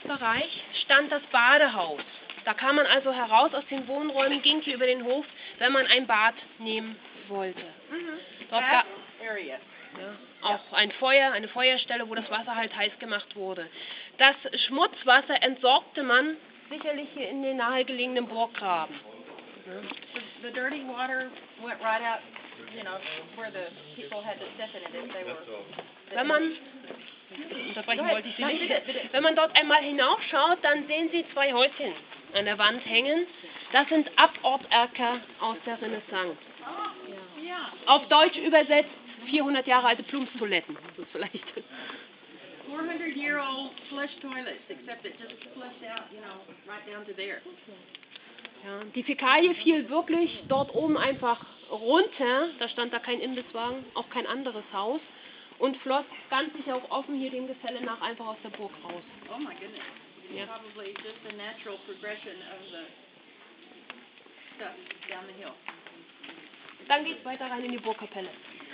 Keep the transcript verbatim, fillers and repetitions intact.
Eingangsbereich stand das Badehaus. Da kam man also heraus aus den Wohnräumen, ging hier über den Hof, wenn man ein Bad nehmen wollte. Mhm. Dort gab Area. ja, auch ein Feuer, eine Feuerstelle, wo das Wasser halt heiß gemacht wurde. Das Schmutzwasser entsorgte man sicherlich hier in den nahegelegenen Burggraben. The, the dirty water went right out, you know, where the people had to step in it if they were. Wenn man, unterbrechen wollte ich Sie nicht, wenn man dort einmal hinaufschaut, dann sehen Sie zwei Häuschen an der Wand hängen. Das sind Aborterker aus der Renaissance. Ja. Auf Deutsch übersetzt vierhundert Jahre alte Plumpstoiletten. Das ist vielleicht. four hundred year old flush toilets, except it just flushed out, you know, right down to there. Ja, die Fäkalie fiel wirklich dort oben einfach runter. Da stand da kein Imbisswagen, auch kein anderes Haus. Und floss ganz sicher auch offen hier dem Gefälle nach einfach aus der Burg raus. Oh my goodness. It's Yeah. probably just a natural progression of the stuff down the hill. Dann geht's weiter rein in die Burgkapelle.